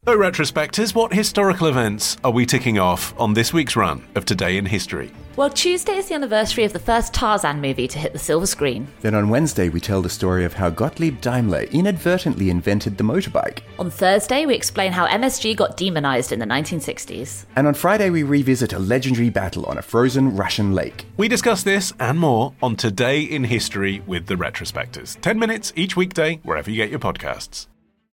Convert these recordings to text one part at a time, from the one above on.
So, retrospectors, what historical events are we ticking off on this week's run of Today in History? Well, Tuesday is the anniversary of the first Tarzan movie to hit the silver screen. Then on Wednesday, we tell the story of how Gottlieb Daimler inadvertently invented the motorbike. On Thursday, we explain how MSG got demonized in the 1960s. And on Friday, we revisit a legendary battle on a frozen Russian lake. We discuss this and more on Today in History with the retrospectors. 10 minutes each weekday, wherever you get your podcasts.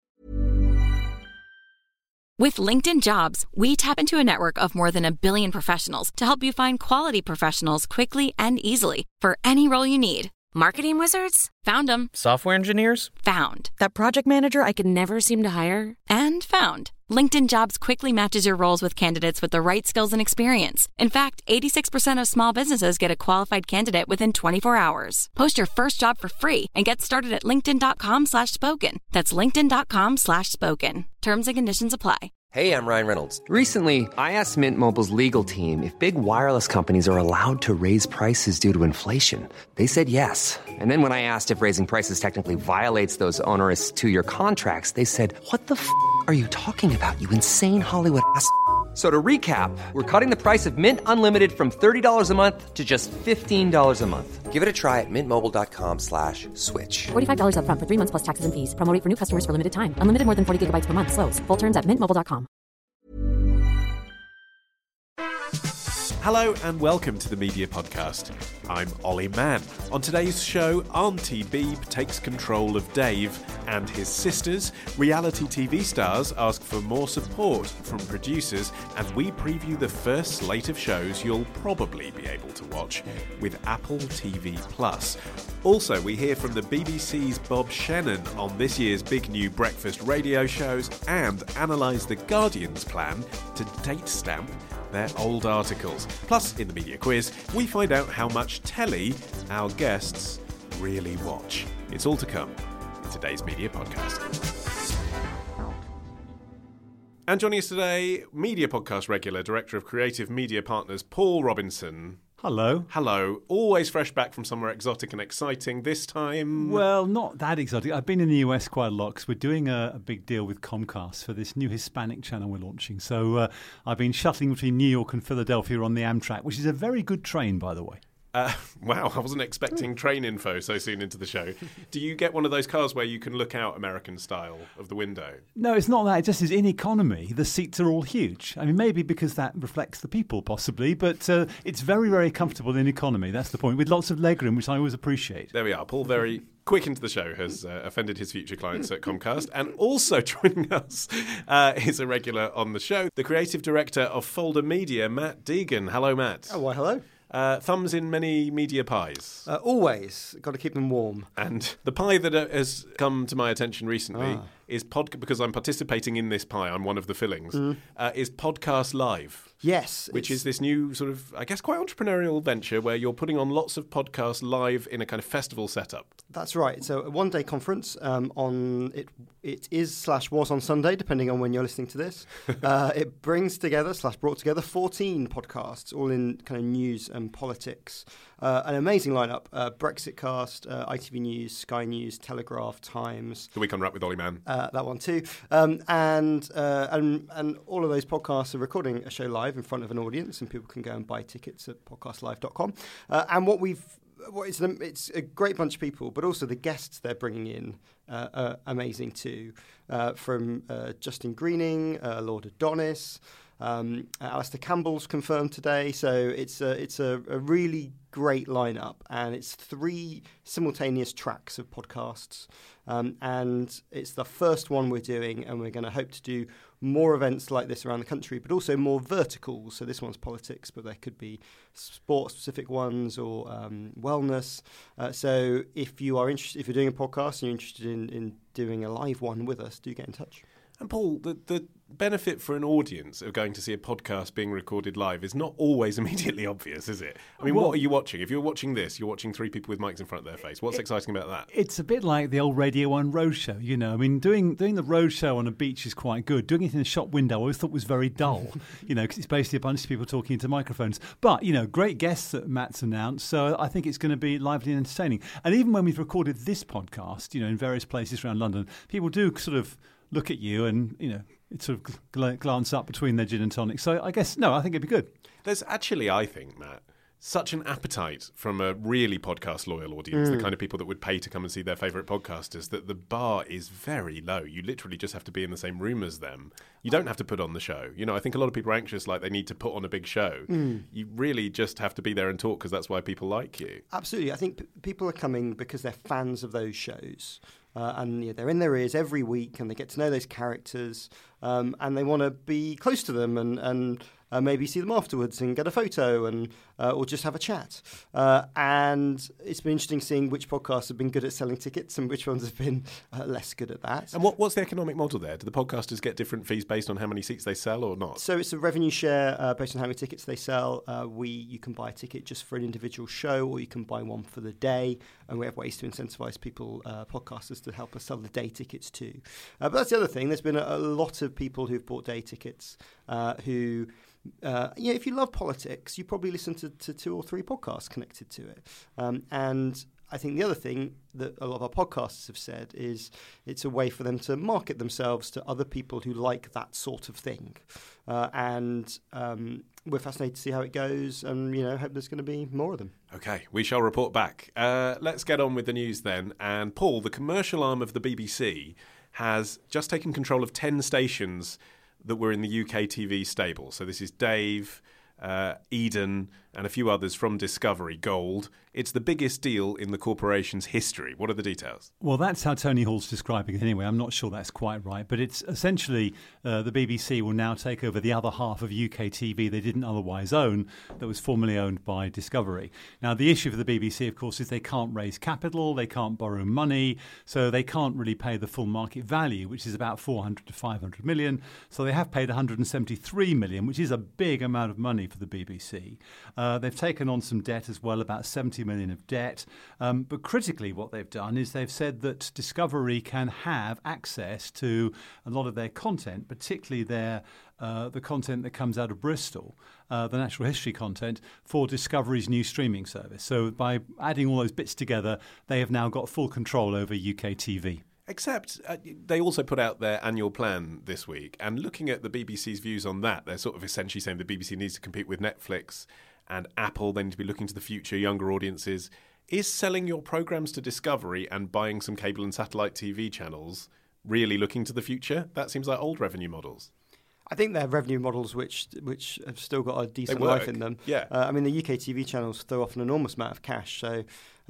With LinkedIn Jobs, we tap into a network of more than 1 billion professionals to help you find quality professionals quickly and easily for any role you need. Marketing wizards? Found them. Software engineers? Found. That project manager I could never seem to hire? And found. LinkedIn Jobs quickly matches your roles with candidates with the right skills and experience. In fact, 86% of small businesses get a qualified candidate within 24 hours. Post your first job for free and get started at linkedin.com/spoken. That's linkedin.com/spoken. Terms and conditions apply. Hey, I'm Ryan Reynolds. Recently, I asked Mint Mobile's legal team if big wireless companies are allowed to raise prices due to inflation. They said yes. And then when I asked if raising prices technically violates those onerous two-year contracts, they said, "What the f*** are you talking about, you insane Hollywood ass?" So to recap, we're cutting the price of Mint Unlimited from $30 a month to just $15 a month. Give it a try at mintmobile.com/switch. $45 up front for 3 months plus taxes and fees. Promo rate for new customers for limited time. Unlimited more than 40 gigabytes per month. Slows full terms at mintmobile.com. Hello and welcome to the Media Podcast. I'm Ollie Mann. On today's show, Auntie Beeb takes control of Dave and his sisters. Reality TV stars ask for more support from producers, and we preview the first slate of shows you'll probably be able to watch with Apple TV+. Also, we hear from the BBC's Bob Shannon on this year's big new breakfast radio shows and analyse The Guardian's plan to date stamp their old articles. Plus, in the media quiz, we find out how much telly our guests really watch. It's all to come in today's Media Podcast. And joining us today, Media Podcast regular, Director of Creative Media Partners, Paul Robinson. Hello. Hello. Always fresh back from somewhere exotic and exciting. This time... Well, not that exotic. I've been in the US quite a lot because we're doing a big deal with Comcast for this new Hispanic channel we're launching. So I've been shuttling between New York and Philadelphia on the Amtrak, which is a very good train, by the way. Wow, I wasn't expecting train info so soon into the show. Do you get one of those cars where you can look out American style of the window? No, it's not that. It just is in economy. The seats are all huge. I mean, maybe because that reflects the people, possibly, but it's very, very comfortable in economy. That's the point, with lots of legroom, which I always appreciate. There we are. Paul, very quick into the show, has offended his future clients at Comcast. And also joining us is a regular on the show, the creative director of Folder Media, Matt Deegan. Hello, Matt. Oh, well, hello. Thumbs in many media pies. Always. Got to keep them warm. And the pie that has come to my attention recently is because I'm participating in this pie, I'm one of the fillings, is Podcast Live. Yes. Which is this new sort of, I guess, quite entrepreneurial venture where you're putting on lots of podcasts live in a kind of festival setup. That's right. It's a one-day conference. It is/was on Sunday, depending on when you're listening to this. It brings together /brought together 14 podcasts, all in kind of news and politics. An amazing lineup: Brexitcast, ITV News, Sky News, Telegraph, Times. The Week on Rap with Ollie Mann. That one too. And all of those podcasts are recording a show live in front of an audience, and people can go and buy tickets at podcastlive.com. And it's a great bunch of people, but also the guests they're bringing in are amazing too. From Justin Greening, Lord Adonis, Alistair Campbell's confirmed today. So it's a really great lineup, and it's 3 simultaneous tracks of podcasts. And it's the first one we're doing, and we're going to hope to do more events like this around the country, but also more verticals. So this one's politics, but there could be sport-specific ones or wellness. So if you are interested, if you're doing a podcast and you're interested in doing a live one with us, do get in touch. And Paul, the benefit for an audience of going to see a podcast being recorded live is not always immediately obvious, is it? I mean, what are you watching? If you're watching this, you're watching 3 people with mics in front of their face. What's exciting about that? It's a bit like the old Radio 1 roadshow, you know. I mean, doing the roadshow on a beach is quite good. Doing it in a shop window I always thought was very dull, you know, because it's basically a bunch of people talking into microphones. But, you know, great guests that Matt's announced, so I think it's going to be lively and entertaining. And even when we've recorded this podcast, you know, in various places around London, people do sort of look at you and, you know, sort of glance up between their gin and tonic. So I guess, no, I think it'd be good. There's actually, I think, Matt, such an appetite from a really podcast loyal audience, the kind of people that would pay to come and see their favourite podcasters, that the bar is very low. You literally just have to be in the same room as them. You don't have to put on the show. You know, I think a lot of people are anxious, like they need to put on a big show. You really just have to be there and talk, because that's why people like you. Absolutely. I think people are coming because they're fans of those shows. And they're in their ears every week, and they get to know those characters, and they want to be close to them and maybe see them afterwards and get a photo and or just have a chat. And it's been interesting seeing which podcasts have been good at selling tickets and which ones have been less good at that. And what's the economic model there? Do the podcasters get different fees based on how many seats they sell or not? So it's a revenue share based on how many tickets they sell. You can buy a ticket just for an individual show, or you can buy one for the day. And we have ways to incentivise people, podcasters, to help us sell the day tickets too. But that's the other thing. There's been a lot of people who've bought day tickets who... if you love politics, you probably listen to 2 or 3 podcasts connected to it. And I think the other thing that a lot of our podcasters have said is it's a way for them to market themselves to other people who like that sort of thing. And we're fascinated to see how it goes, and hope there's going to be more of them. Okay, we shall report back. Let's get on with the news then. And Paul, the commercial arm of the BBC, has just taken control of 10 stations that were in the UK TV stable. So this is Dave, Eden, and a few others from Discovery Gold. It's the biggest deal in the corporation's history. What are the details? Well, that's how Tony Hall's describing it anyway. I'm not sure that's quite right, but it's essentially the BBC will now take over the other half of UK TV they didn't otherwise own, that was formerly owned by Discovery. Now, the issue for the BBC, of course, is they can't raise capital, they can't borrow money, so they can't really pay the full market value, which is about 400 to 500 million. So they have paid 173 million, which is a big amount of money for the BBC. They've taken on some debt as well, about 70 million of debt. But critically, what they've done is they've said that Discovery can have access to a lot of their content, particularly the content that comes out of Bristol, the natural history content, for Discovery's new streaming service. So by adding all those bits together, they have now got full control over UK TV. Except they also put out their annual plan this week, and looking at the BBC's views on that, they're sort of essentially saying the BBC needs to compete with Netflix and Apple. They need to be looking to the future, younger audiences. Is selling your programmes to Discovery and buying some cable and satellite TV channels really looking to the future? That seems like old revenue models. I think they're revenue models which have still got a decent life in them. Yeah. I mean, the UK TV channels throw off an enormous amount of cash, so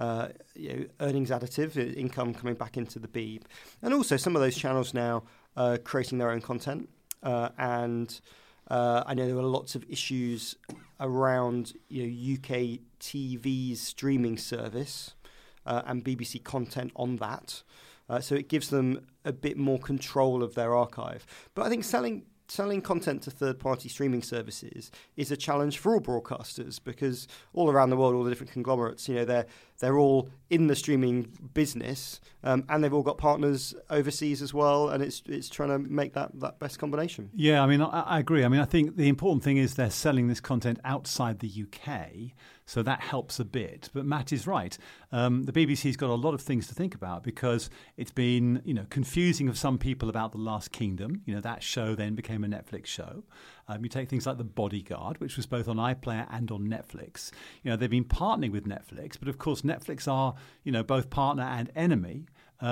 earnings additive, income coming back into the Beeb. And also some of those channels now creating their own content. And I know there were lots of issues around UK TV's streaming service and BBC content on that. So it gives them a bit more control of their archive. But I think selling content to third-party streaming services is a challenge for all broadcasters, because all around the world, all the different conglomerates, they're all in the streaming business, and they've all got partners overseas as well, and it's trying to make that best combination. Yeah, I mean, I agree. I mean, I think the important thing is they're selling this content outside the UK, so that helps a bit. But Matt is right. The BBC's got a lot of things to think about, because it's been, confusing of some people about The Last Kingdom. That show then became a Netflix show. You take things like The Bodyguard, which was both on iPlayer and on Netflix. They've been partnering with Netflix, but of course Netflix are, both partner and enemy.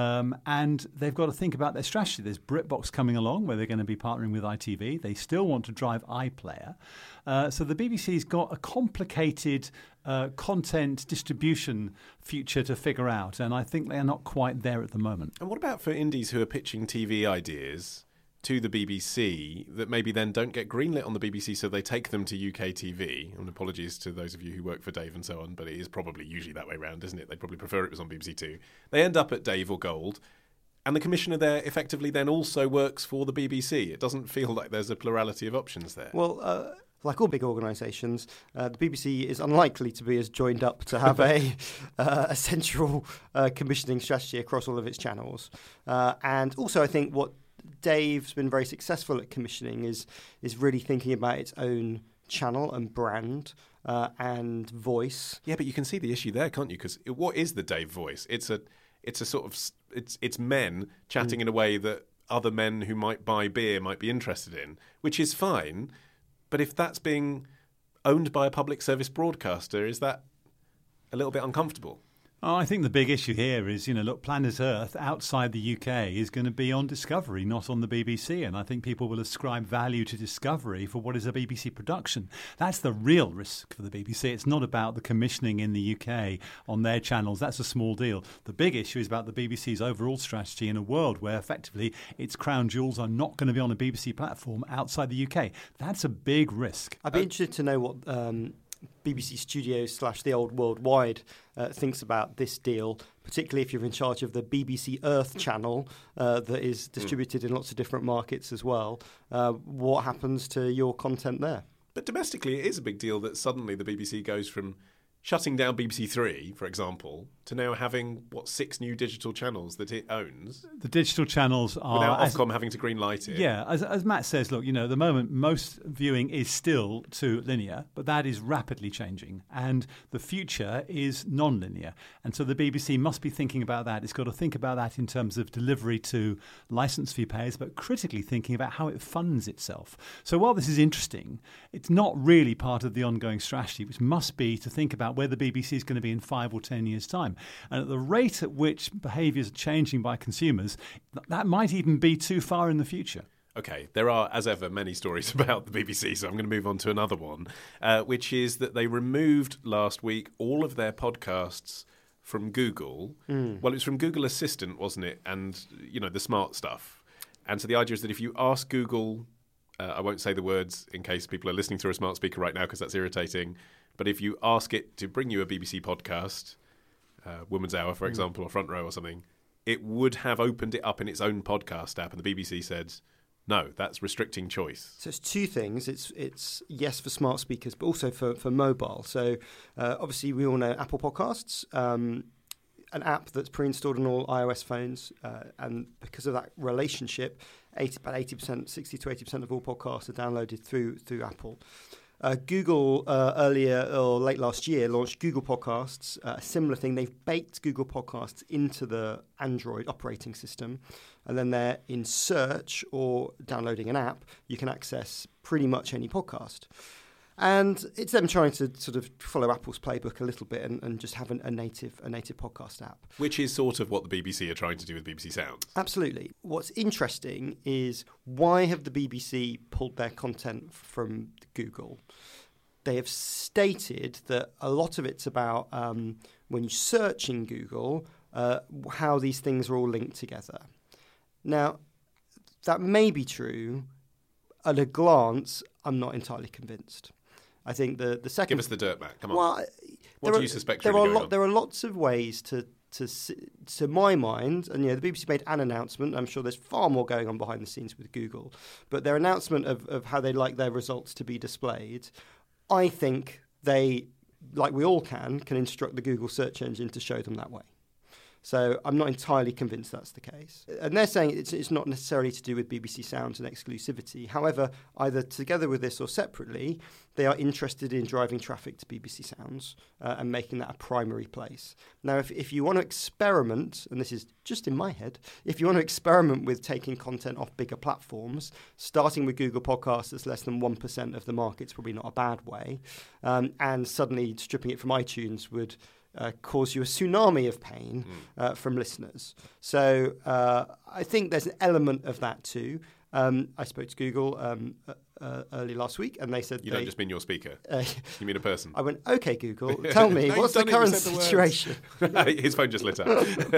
And they've got to think about their strategy. There's BritBox coming along, where they're going to be partnering with ITV. They still want to drive iPlayer. So the BBC's got a complicated content distribution future to figure out, and I think they're not quite there at the moment. And what about for indies who are pitching TV ideas to the BBC that maybe then don't get greenlit on the BBC, so they take them to UK TV? And apologies to those of you who work for Dave and so on, but it is probably usually that way around, isn't it? They'd probably prefer it was on BBC Two. They end up at Dave or Gold, and the commissioner there effectively then also works for the BBC. It doesn't feel like there's a plurality of options there. Well, like all big organisations, the BBC is unlikely to be as joined up to have a central commissioning strategy across all of its channels. And also, I think what Dave's been very successful at commissioning is really thinking about its own channel and brand and voice. Yeah, but you can see the issue there, can't you? Because what is the Dave voice? It's a sort of it's men chatting in a way that other men who might buy beer might be interested in, which is fine. But if that's being owned by a public service broadcaster, is that a little bit uncomfortable? Oh, I think the big issue here is, look, Planet Earth outside the UK is going to be on Discovery, not on the BBC. And I think people will ascribe value to Discovery for what is a BBC production. That's the real risk for the BBC. It's not about the commissioning in the UK on their channels. That's a small deal. The big issue is about the BBC's overall strategy in a world where effectively its crown jewels are not going to be on a BBC platform outside the UK. That's a big risk. I'd be interested to know what BBC Studios / the old Worldwide thinks about this deal, particularly if you're in charge of the BBC Earth channel that is distributed in lots of different markets as well. What happens to your content there? But domestically, it is a big deal that suddenly the BBC goes from shutting down BBC Three, for example, to now having, 6 new digital channels that it owns. The digital channels are... Without Ofcom having to green light it. Yeah, as Matt says, look, at the moment, most viewing is still to linear, but that is rapidly changing. And the future is non-linear. And so the BBC must be thinking about that. It's got to think about that in terms of delivery to licence fee payers, but critically thinking about how it funds itself. So while this is interesting, it's not really part of the ongoing strategy, which must be to think about where the BBC is going to be in 5 or 10 years' time. And at the rate at which behaviours are changing by consumers, that might even be too far in the future. OK, there are, as ever, many stories about the BBC, so I'm going to move on to another one, which is that they removed last week all of their podcasts from Google. Well, it was from Google Assistant, wasn't it? And, the smart stuff. And so the idea is that if you ask Google, I won't say the words in case people are listening through a smart speaker right now because that's irritating, but if you ask it to bring you a BBC podcast, Woman's Hour, for example, or Front Row or something, it would have opened it up in its own podcast app, and the BBC said, no, that's restricting choice. So it's two things. It's yes for smart speakers, but also for mobile. So obviously we all know Apple Podcasts, an app that's pre-installed on all iOS phones, and because of that relationship, 60 to 80% of all podcasts are downloaded through Apple. Google earlier or late last year launched Google Podcasts, a similar thing. They've baked Google Podcasts into the Android operating system, and then they're in search or downloading an app, you can access pretty much any podcast. And it's them trying to sort of follow Apple's playbook a little bit and just have a native podcast app. Which is sort of what the BBC are trying to do with BBC Sounds. Absolutely. What's interesting is why have the BBC pulled their content from Google? They have stated that a lot of it's about when you search in Google, how these things are all linked together. Now, that may be true. At a glance, I'm not entirely convinced. I think the second... Give us the dirt, Matt. Come on. Well, what do you suspect really going on? There are lots of ways to my mind, and the BBC made an announcement. I'm sure there's far more going on behind the scenes with Google, but their announcement of how they'd like their results to be displayed, I think they, like we all can instruct the Google search engine to show them that way. So I'm not entirely convinced that's the case. And they're saying it's not necessarily to do with BBC Sounds and exclusivity. However, either together with this or separately, they are interested in driving traffic to BBC Sounds and making that a primary place. Now, if you want to experiment, and this is just in my head, if you want to experiment with taking content off bigger platforms, starting with Google Podcasts that's less than 1% of the market's probably not a bad way, and suddenly stripping it from iTunes would... cause you a tsunami of pain from listeners. So I think there's an element of that too. I spoke to Google early last week, and they said... You don't just mean your speaker. You mean a person. I went, OK, Google, tell me, what's the current situation? His phone just lit up.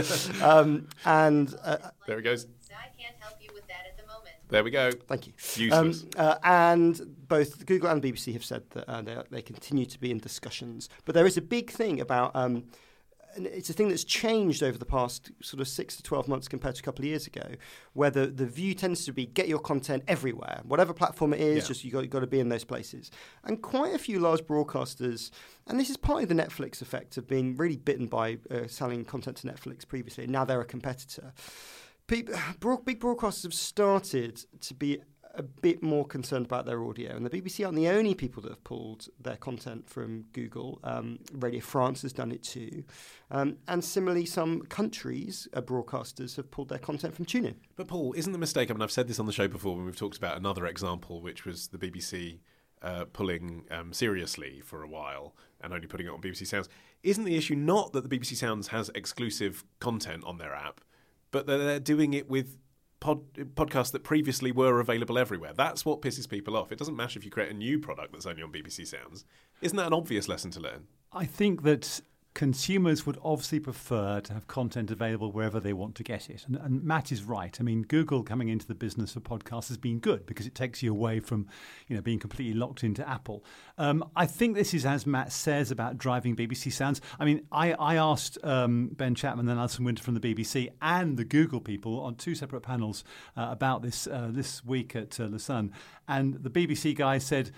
There he goes. So I can't help you with that at the moment. There we go. Thank you. Useless. And both Google and BBC have said that they continue to be in discussions. But there is a big thing about... and it's a thing that's changed over the past sort of 6 to 12 months compared to a couple of years ago, where the view tends to be get your content everywhere. Whatever platform it is, just you got to be in those places. And quite a few large broadcasters, and this is partly the Netflix effect of being really bitten by selling content to Netflix previously, and now they're a competitor. Big broadcasters have started to be a bit more concerned about their audio. And the BBC aren't the only people that have pulled their content from Google. Radio France has done it too. And similarly, some countries, broadcasters, have pulled their content from TuneIn. But Paul, isn't the mistake, I mean, I've said this on the show before when we've talked about another example, which was the BBC pulling Seriously for a while and only putting it on BBC Sounds. Isn't the issue not that the BBC Sounds has exclusive content on their app, but that they're doing it with podcasts that previously were available everywhere? That's what pisses people off. It doesn't matter if you create a new product that's only on BBC Sounds. Isn't that an obvious lesson to learn? I think that consumers would obviously prefer to have content available wherever they want to get it. And Matt is right. I mean, Google coming into the business of podcasts has been good because it takes you away from, being completely locked into Apple. I think this is, as Matt says, about driving BBC Sounds. I mean, I asked Ben Chapman and Alison Winter from the BBC and the Google people on two separate panels about this this week at Lausanne. And the BBC guy said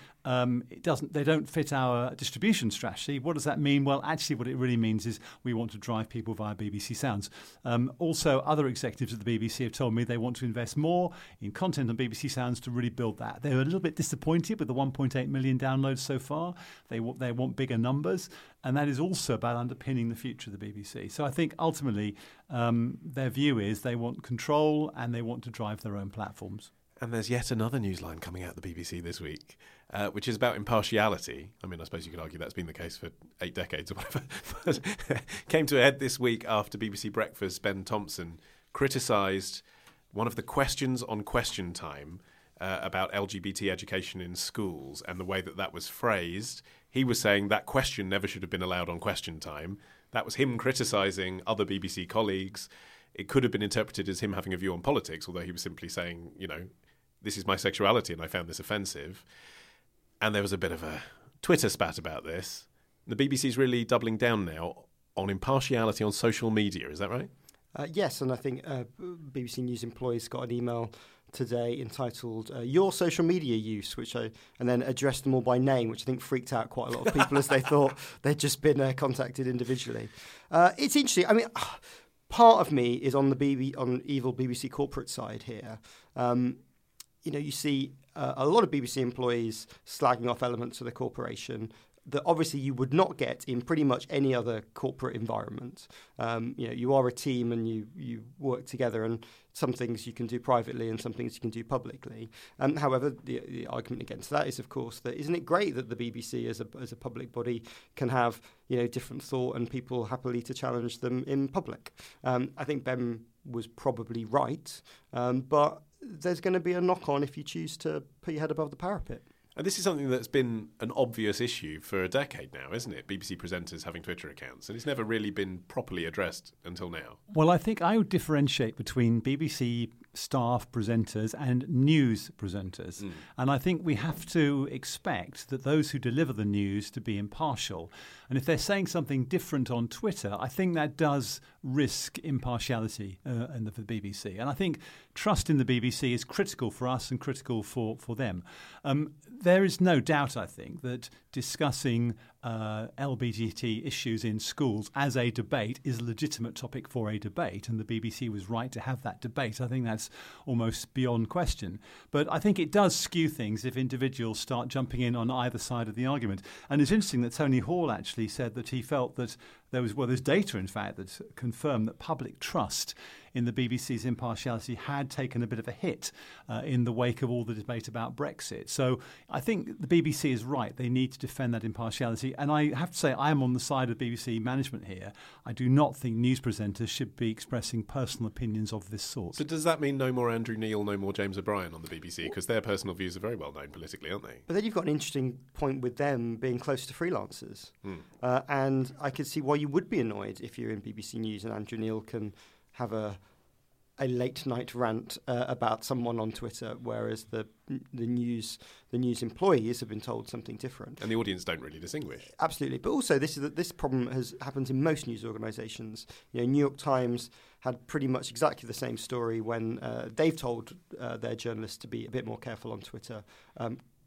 they don't fit our distribution strategy. What does that mean? Well, actually, what it really means is we want to drive people via BBC Sounds. Also, other executives at the BBC have told me they want to invest more in content on BBC Sounds to really build that. They're a little bit disappointed with the 1.8 million downloads so far. They want bigger numbers, and that is also about underpinning the future of the BBC. So I think ultimately their view is they want control and they want to drive their own platforms. And there's yet another newsline coming out of the BBC this week, which is about impartiality. I mean, I suppose you could argue that's been the case for 8 decades or whatever. But came to a head this week after BBC Breakfast, Ben Thompson criticised one of the questions on Question Time about LGBT education in schools and the way that was phrased. He was saying that question never should have been allowed on Question Time. That was him criticising other BBC colleagues. It could have been interpreted as him having a view on politics, although he was simply saying, this is my sexuality and I found this offensive. And there was a bit of a Twitter spat about this. The BBC's really doubling down now on impartiality on social media, is that right? Yes, and I think BBC News employees got an email today entitled Your Social Media Use, and then addressed them all by name, which I think freaked out quite a lot of people as they thought they'd just been contacted individually. It's interesting. I mean, part of me is on evil BBC corporate side here. You see a lot of BBC employees slagging off elements of the corporation that obviously you would not get in pretty much any other corporate environment. You are a team and you work together, and some things you can do privately and some things you can do publicly. However, the argument against that is, of course, that isn't it great that the BBC as a public body can have different thought and people happily to challenge them in public. I think Ben was probably right, but there's going to be a knock-on if you choose to put your head above the parapet. And this is something that's been an obvious issue for a decade now, isn't it? BBC presenters having Twitter accounts. And it's never really been properly addressed until now. Well, I think I would differentiate between BBC staff presenters and news presenters. And I think we have to expect that those who deliver the news to be impartial. And if they're saying something different on Twitter, I think that does risk impartiality for the BBC. And I think trust in the BBC is critical for us and critical for them. There is no doubt, I think, that discussing LGBT issues in schools as a debate is a legitimate topic for a debate, and the BBC was right to have that debate. I think that's almost beyond question. But I think it does skew things if individuals start jumping in on either side of the argument. And it's interesting that Tony Hall actually said that he felt that there's data, in fact, that confirmed that public trust in the BBC's impartiality had taken a bit of a hit in the wake of all the debate about Brexit. So I think the BBC is right. They need to defend that impartiality. And I have to say, I am on the side of BBC management here. I do not think news presenters should be expressing personal opinions of this sort. So does that mean no more Andrew Neil, no more James O'Brien on the BBC? Because their personal views are very well known politically, aren't they? But then you've got an interesting point with them being close to freelancers. And I could see why you would be annoyed if you're in BBC News and Andrew Neil can have a late night rant about someone on Twitter, whereas the news employees have been told something different, and the audience don't really distinguish. Absolutely, but also this problem happens in most news organisations. New York Times had pretty much exactly the same story when they've told their journalists to be a bit more careful on Twitter.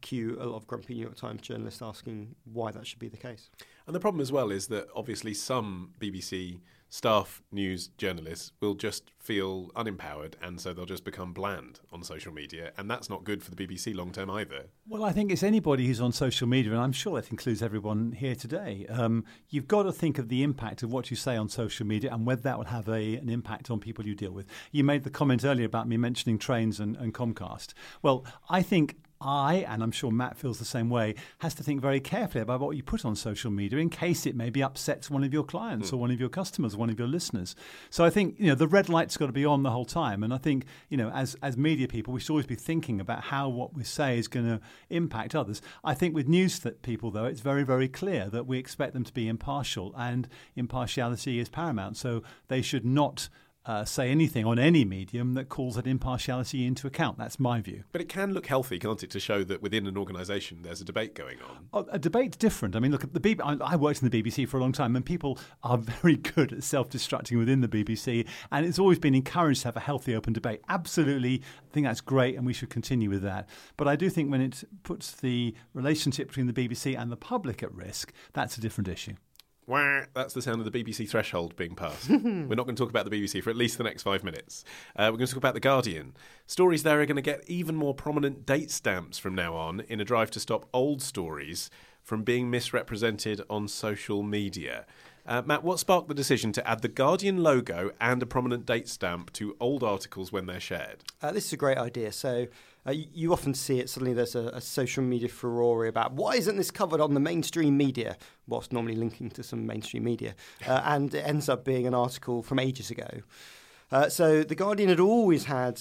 cue a lot of grumpy New York Times journalists asking why that should be the case. And the problem as well is that obviously some BBC staff news journalists will just feel unempowered, and so they'll just become bland on social media, and that's not good for the BBC long term either. Well, I think it's anybody who's on social media, and I'm sure that includes everyone here today. You've got to think of the impact of what you say on social media and whether that will have an impact on people you deal with. You made the comment earlier about me mentioning trains and Comcast. Well, I think and I'm sure Matt feels the same way, has to think very carefully about what you put on social media in case it maybe upsets one of your clients or one of your customers, or one of your listeners. So I think, the red light's got to be on the whole time. And I think, as media people, we should always be thinking about how what we say is going to impact others. I think with news people, though, it's very, very clear that we expect them to be impartial, and impartiality is paramount. So they should not say anything on any medium that calls that impartiality into account. That's my view. But it can look healthy, can't it, to show that within an organisation there's a debate going on? A debate's different. I mean, look, I worked in the BBC for a long time, and people are very good at self-destructing within the BBC, and it's always been encouraged to have a healthy, open debate. Absolutely, I think that's great, and we should continue with that. But I do think when it puts the relationship between the BBC and the public at risk, that's a different issue. Wah, that's the sound of the BBC threshold being passed. We're not going to talk about the BBC for at least the next 5 minutes. We're going to talk about The Guardian. Stories there are going to get even more prominent date stamps from now on in a drive to stop old stories from being misrepresented on social media. Matt, what sparked the decision to add the Guardian logo and a prominent date stamp to old articles when they're shared? This is a great idea. So you often see it, suddenly there's a social media furore about why isn't this covered on the mainstream media, whilst normally linking to some mainstream media, and it ends up being an article from ages ago. So The Guardian had always had,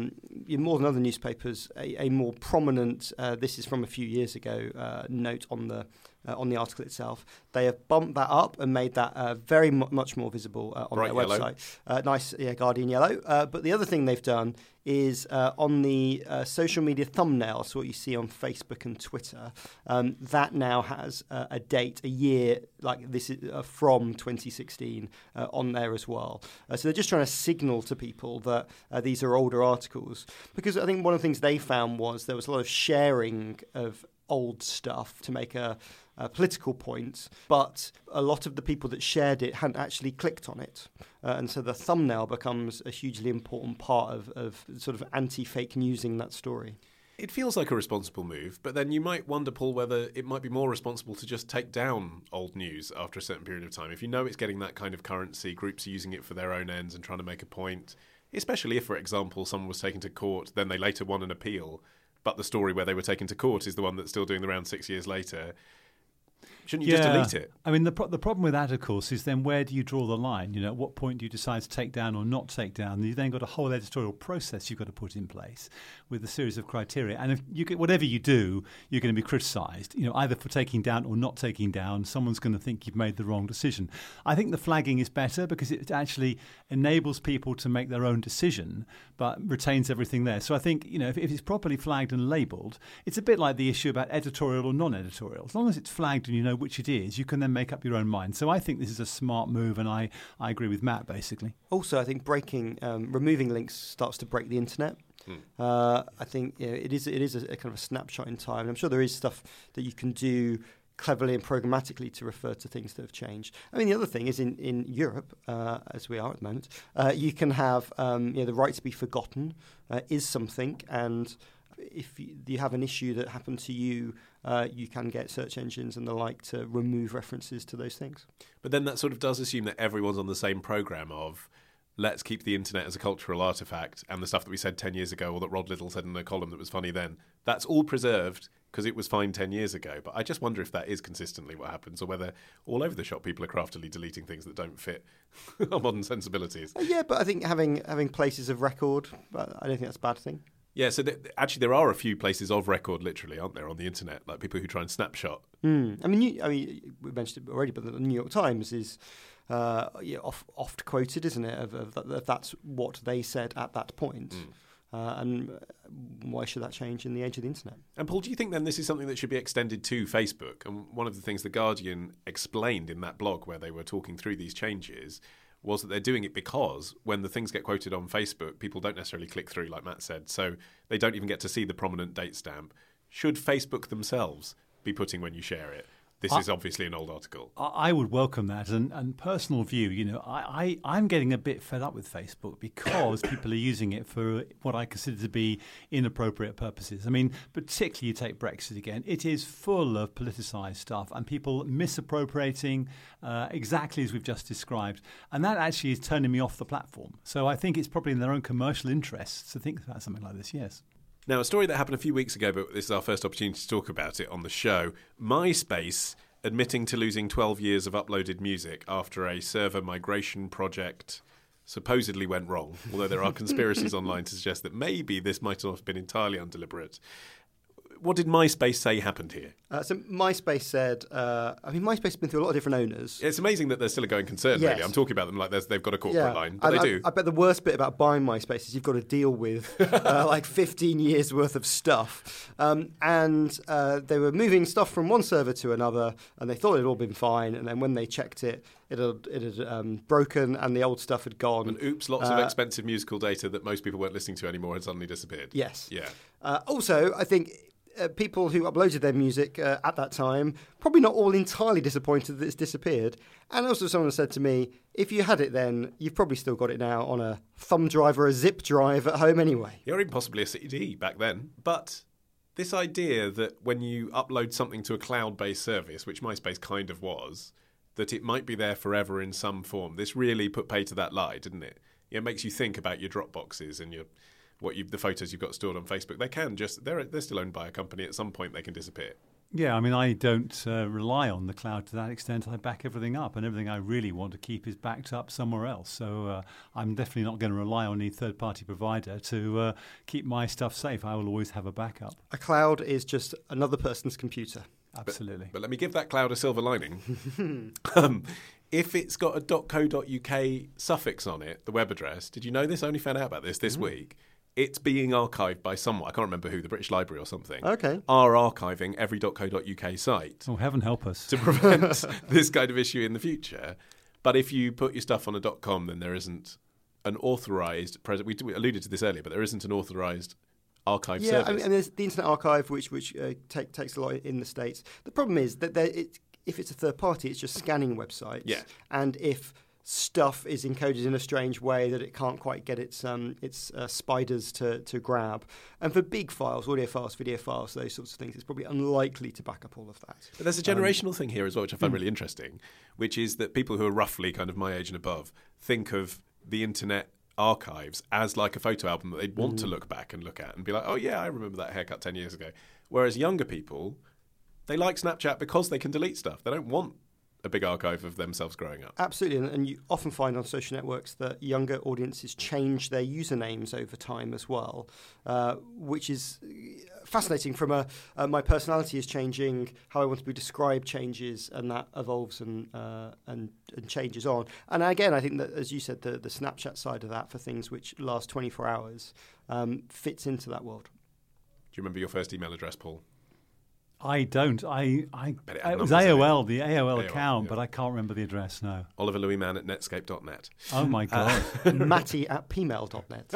more than other newspapers, a more prominent, this is from a few years ago, note on the article itself. They have bumped that up and made that very much more visible on Bright their yellow. website. Nice, Guardian yellow. But the other thing they've done is on the social media thumbnail, so what you see on Facebook and Twitter, that now has a date, a year, like this is from 2016 on there as well. So they're just trying to signal to people that these are older articles. Because I think one of the things they found was there was a lot of sharing of old stuff to make a political point, but a lot of the people that shared it hadn't actually clicked on it. And so the thumbnail becomes a hugely important part of sort of anti-fake newsing that story. It feels like a responsible move, but then you might wonder, Paul, whether it might be more responsible to just take down old news after a certain period of time. If you know it's getting that kind of currency, groups are using it for their own ends and trying to make a point, especially if, for example, someone was taken to court, then they later won an appeal, but the story where they were taken to court is the one that's still doing the round 6 years later. Shouldn't you just delete it? I mean, the problem with that, of course, is then where do you draw the line? At what point do you decide to take down or not take down? And you've then got a whole editorial process you've got to put in place with a series of criteria. And if you get, whatever you do, you're going to be criticised, either for taking down or not taking down. Someone's going to think you've made the wrong decision. I think the flagging is better because it actually enables people to make their own decision, but retains everything there. So I think, if it's properly flagged and labelled, it's a bit like the issue about editorial or non-editorial. As long as it's flagged and you know which it is, you can then make up your own mind. So I think this is a smart move, and I agree with Matt, basically. Also, I think removing links starts to break the internet. I think it is a kind of a snapshot in time. And I'm sure there is stuff that you can do cleverly and programmatically to refer to things that have changed. I mean, the other thing is in Europe, as we are at the moment, you can have the right to be forgotten is something, and if you have an issue that happened to you, you can get search engines and the like to remove references to those things. But then that sort of does assume that everyone's on the same programme of let's keep the internet as a cultural artefact, and the stuff that we said 10 years ago or that Rod Little said in a column that was funny then, that's all preserved because it was fine 10 years ago. But I just wonder if that is consistently what happens, or whether all over the shop people are craftily deleting things that don't fit our modern sensibilities. Yeah, but I think having places of record, I don't think that's a bad thing. Yeah, so actually there are a few places of record, literally, aren't there, on the internet, like people who try and snapshot. I mean, we mentioned it already, but the New York Times is oft quoted, isn't it? Of that's what they said at that point. And why should that change in the age of the internet? And Paul, do you think then this is something that should be extended to Facebook? And one of the things The Guardian explained in that blog where they were talking through these changes was that they're doing it because when the things get quoted on Facebook, people don't necessarily click through, like Matt said, so they don't even get to see the prominent date stamp. should Facebook themselves be putting when you share it? This is obviously an old article. I would welcome that. And personal view, I'm getting a bit fed up with Facebook because people are using it for what I consider to be inappropriate purposes. I mean, particularly you take Brexit again. It is full of politicised stuff and people misappropriating exactly as we've just described. And that actually is turning me off the platform. So I think it's probably in their own commercial interests to think about something like this, yes. Now, a story that happened a few weeks ago, but this is our first opportunity to talk about it on the show. MySpace admitting to losing 12 years of uploaded music after a server migration project supposedly went wrong, although there are conspiracies online to suggest that maybe this might not have been entirely undeliberate. What did MySpace say happened here? So MySpace said, MySpace has been through a lot of different owners. It's amazing that they're still a going concern, yes. really. I'm talking about them like they've got a corporate line, but they do. I bet the worst bit about buying MySpace is you've got to deal with like 15 years worth of stuff. And they were moving stuff from one server to another, and they thought it had all been fine. And then when they checked it, it had broken and the old stuff had gone. And oops, lots of expensive musical data that most people weren't listening to anymore had suddenly disappeared. Yes. Yeah. Also, I think people who uploaded their music at that time, probably not all entirely disappointed that it's disappeared. And also someone said to me, if you had it then, you've probably still got it now on a thumb drive or a zip drive at home anyway. Yeah, or even possibly a CD back then. But this idea that when you upload something to a cloud-based service, which MySpace kind of was, that it might be there forever in some form, this really put pay to that lie, didn't it? It makes you think about your Dropboxes and the photos you've got stored on Facebook. They can they're still owned by a company. At some point they can disappear. Yeah, I mean, I don't rely on the cloud to that extent. I back everything up, and everything I really want to keep is backed up somewhere else. So I'm definitely not going to rely on any third-party provider to keep my stuff safe. I will always have a backup. A cloud is just another person's computer. Absolutely. But let me give that cloud a silver lining. If it's got a .co.uk suffix on it, the web address, did you know this? I only found out about this week. It's being archived by someone. I can't remember who, the British Library or something. Okay. Are archiving every .co.uk site. Oh, heaven help us. To prevent this kind of issue in the future. But if you put your stuff on a .com, then there isn't an authorised... We alluded to this earlier, but there isn't an authorised archive service. Yeah, and there's the Internet Archive, which takes a lot in the States. The problem is that if it's a third party, it's just scanning websites. Yeah. And if stuff is encoded in a strange way that it can't quite get its spiders to grab. And for big files, audio files, video files, those sorts of things, it's probably unlikely to back up all of that. But there's a generational thing here as well, which I find really interesting, which is that people who are roughly kind of my age and above think of the Internet Archives as like a photo album that they'd want to look back and look at and be like, oh yeah, I remember that haircut 10 years ago. Whereas younger people, they like Snapchat because they can delete stuff. They don't want a big archive of themselves growing up. Absolutely, and you often find on social networks that younger audiences change their usernames over time as well, which is fascinating. From my personality is changing, how I want to be described changes, and that evolves and changes on. And again, I think that, as you said, the Snapchat side of that for things which last 24 hours fits into that world. Do you remember your first email address, Paul? I don't. It was AOL, the AOL account, but I can't remember the address now. Oliver Louis Mann at netscape.net. Oh, my God. Matty at pmail.net.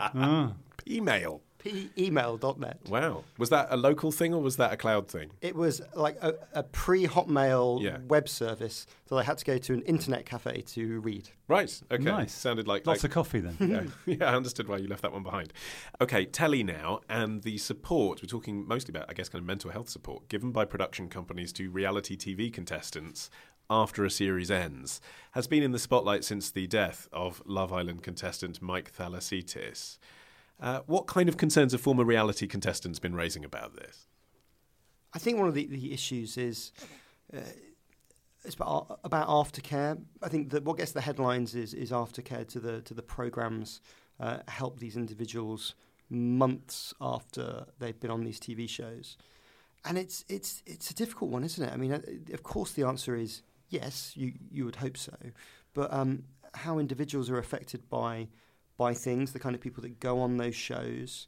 Email? Email.net. Wow. Was that a local thing or was that a cloud thing? It was like a pre-Hotmail web service that I had to go to an internet cafe to read. Right. Okay. Nice. Sounded like... Lots of coffee then. Yeah, I understood why you left that one behind. Okay, telly now, and the support, we're talking mostly about, I guess, kind of mental health support, given by production companies to reality TV contestants after a series ends, has been in the spotlight since the death of Love Island contestant Mike Thalasitis. What kind of concerns have former reality contestants been raising about this? I think one of the issues is it's about aftercare. I think that what gets the headlines is aftercare to the programmes help these individuals months after they've been on these TV shows, and it's a difficult one, isn't it? I mean, of course the answer is yes. You would hope so, but how individuals are affected by things, the kind of people that go on those shows,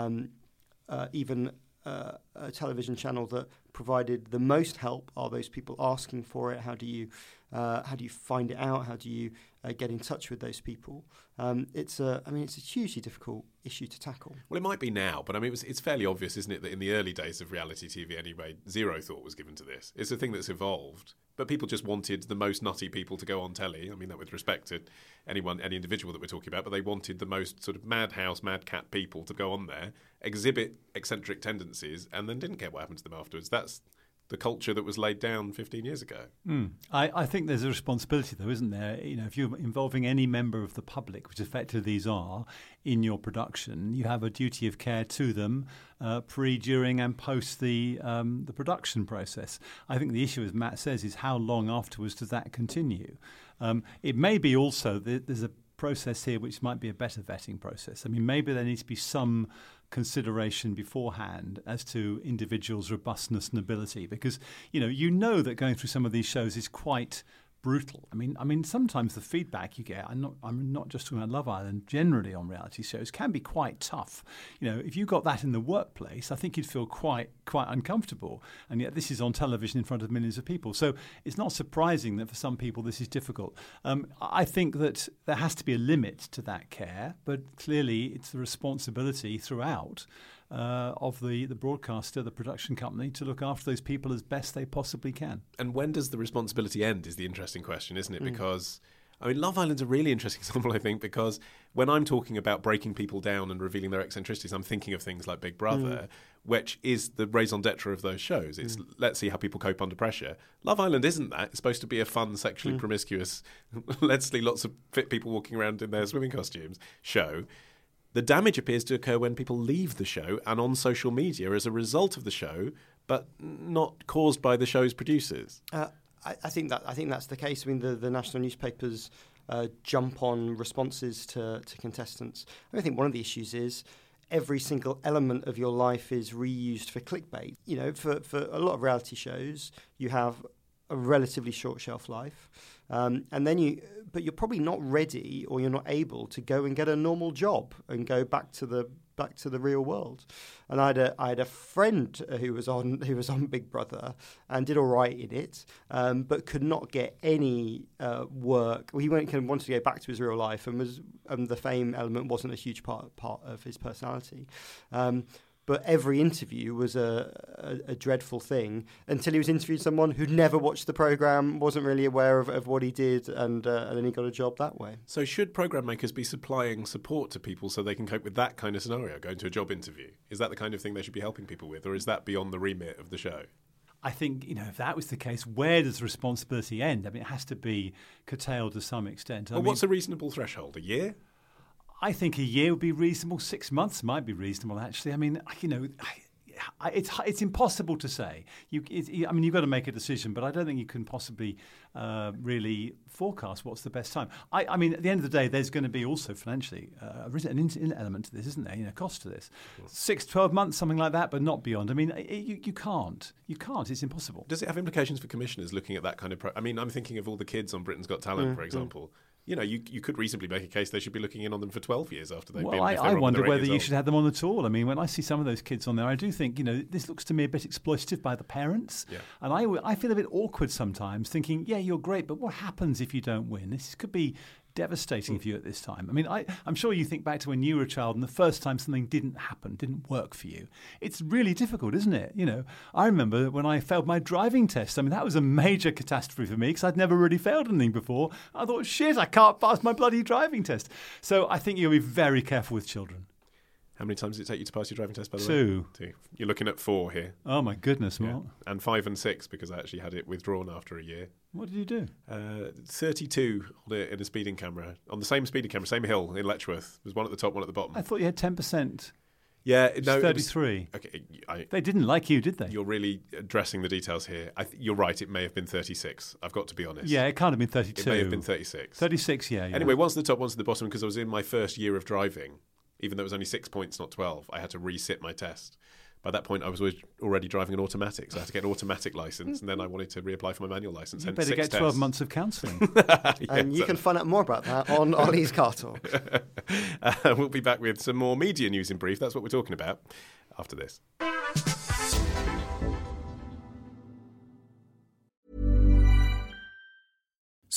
even a television channel that provided the most help are those people asking for it. How do you How do you find it out? How do you get in touch with those people? It's a hugely difficult issue to tackle. Well, it might be now, but I mean, it's fairly obvious, isn't it, that in the early days of reality TV anyway, zero thought was given to this. It's a thing that's evolved, but people just wanted the most nutty people to go on telly. I mean that with respect to any individual that we're talking about, but they wanted the most sort of madhouse, madcat people to go on there, exhibit eccentric tendencies, and then didn't care what happened to them afterwards. That's the culture that was laid down 15 years ago. I think there's a responsibility, though, isn't there? You know, if you're involving any member of the public, which effectively these are, in your production, you have a duty of care to them pre, during, and post the production process. I think the issue, as Matt says, is how long afterwards does that continue? It may be also that there's a process here which might be a better vetting process. I mean, maybe there needs to be some consideration beforehand as to individuals' robustness and ability, because you know that going through some of these shows is quite brutal. I mean, sometimes the feedback you get, I'm not just talking about Love Island, generally on reality shows, can be quite tough. You know, if you got that in the workplace, I think you'd feel quite uncomfortable. And yet this is on television in front of millions of people. So it's not surprising that for some people this is difficult. I think that there has to be a limit to that care, but clearly it's the responsibility throughout of the broadcaster, the production company, to look after those people as best they possibly can. And when does the responsibility end is the interesting question, isn't it? Because, I mean, Love Island's a really interesting example, I think, because when I'm talking about breaking people down and revealing their eccentricities, I'm thinking of things like Big Brother, which is the raison d'etre of those shows. It's let's see how people cope under pressure. Love Island isn't that. It's supposed to be a fun, sexually promiscuous, let's see lots of fit people walking around in their swimming costumes show. The damage appears to occur when people leave the show and on social media as a result of the show, but not caused by the show's producers. I think that's the case. I mean, the national newspapers jump on responses to contestants. I think one of the issues is every single element of your life is reused for clickbait. You know, for a lot of reality shows, you have a relatively short shelf life, and then but you're probably not ready, or you're not able to go and get a normal job and go back to the real world. And I had a friend who was on Big Brother and did all right in it, but could not get any work. He wanted to go back to his real life, and the fame element wasn't a huge part of his personality. But every interview was a dreadful thing until he was interviewing someone who'd never watched the programme, wasn't really aware of what he did, and then he got a job that way. So should programme makers be supplying support to people so they can cope with that kind of scenario, going to a job interview? Is that the kind of thing they should be helping people with, or is that beyond the remit of the show? I think, if that was the case, where does the responsibility end? I mean, it has to be curtailed to some extent. Well, what's a reasonable threshold? A year? I think a year would be reasonable. 6 months might be reasonable, actually. I mean, it's impossible to say. You've got to make a decision, but I don't think you can possibly really forecast what's the best time. I mean, at the end of the day, there's going to be also financially an element to this, isn't there? Cost to this. 6, 12 months, something like that, but not beyond. I mean, you can't. You can't. It's impossible. Does it have implications for commissioners looking at that kind of... I mean, I'm thinking of all the kids on Britain's Got Talent, for example. You could reasonably make a case they should be looking in on them for 12 years after they've been. Well, I wonder whether you should have them on at all. I mean, when I see some of those kids on there, I do think, this looks to me a bit exploitative by the parents. Yeah. And I feel a bit awkward sometimes thinking, yeah, you're great, but what happens if you don't win? This could be devastating for you at this time. I mean, I'm sure you think back to when you were a child and the first time something didn't work for you. It's really difficult, isn't it? I remember when I failed my driving test. I mean, that was a major catastrophe for me because I'd never really failed anything before. I thought, shit, I can't pass my bloody driving test. So I think you'll be very careful with children. How many times did it take you to pass your driving test, by the way? 2. You're looking at 4 here. Oh, my goodness, Mark. Yeah. And 5 and 6, because I actually had it withdrawn after a year. What did you do? 32 in a speeding camera. On the same speeding camera, same hill in Letchworth. There's one at the top, one at the bottom. I thought you had 10%. Yeah, no, 33. They didn't like you, did they? You're really addressing the details here. You're right, it may have been 36. I've got to be honest. Yeah, it can't have been 32. It may have been 36. 36, yeah. Anyway, one's at the top, one's at the bottom, because I was in my first year of driving. Even though it was only 6 points, not 12, I had to resit my test. By that point, I was already driving an automatic, so I had to get an automatic licence, and then I wanted to reapply for my manual licence. You better get 12 months of counselling. And you can find out more about that on Ollie's Car Talk. We'll be back with some more media news in brief. That's what we're talking about after this.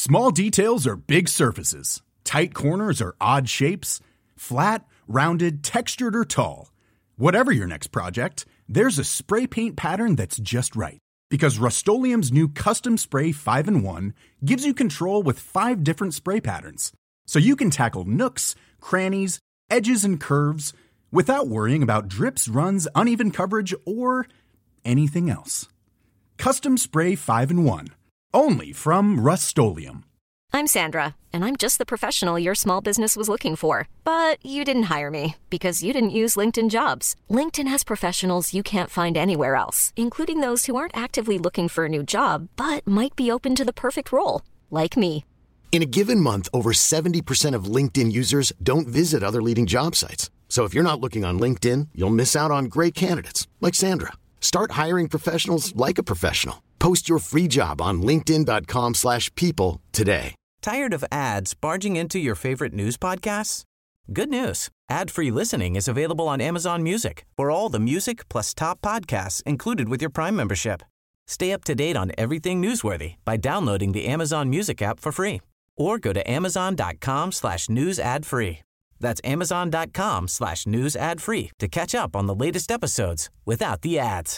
Small details are big surfaces. Tight corners are odd shapes. Flat, rounded, textured, or tall. Whatever your next project, there's a spray paint pattern that's just right. Because Rust-Oleum's new Custom Spray 5-in-1 gives you control with 5 different spray patterns. So you can tackle nooks, crannies, edges, and curves without worrying about drips, runs, uneven coverage, or anything else. Custom Spray 5-in-1. Only from Rust-Oleum. I'm Sandra, and I'm just the professional your small business was looking for. But you didn't hire me because you didn't use LinkedIn Jobs. LinkedIn has professionals you can't find anywhere else, including those who aren't actively looking for a new job, but might be open to the perfect role, like me. In a given month, over 70% of LinkedIn users don't visit other leading job sites. So if you're not looking on LinkedIn, you'll miss out on great candidates like Sandra. Start hiring professionals like a professional. Post your free job on linkedin.com/people today. Tired of ads barging into your favorite news podcasts? Good news. Ad-free listening is available on Amazon Music for all the music plus top podcasts included with your Prime membership. Stay up to date on everything newsworthy by downloading the Amazon Music app for free or go to amazon.com/news ad free. That's amazon.com/news ad free to catch up on the latest episodes without the ads.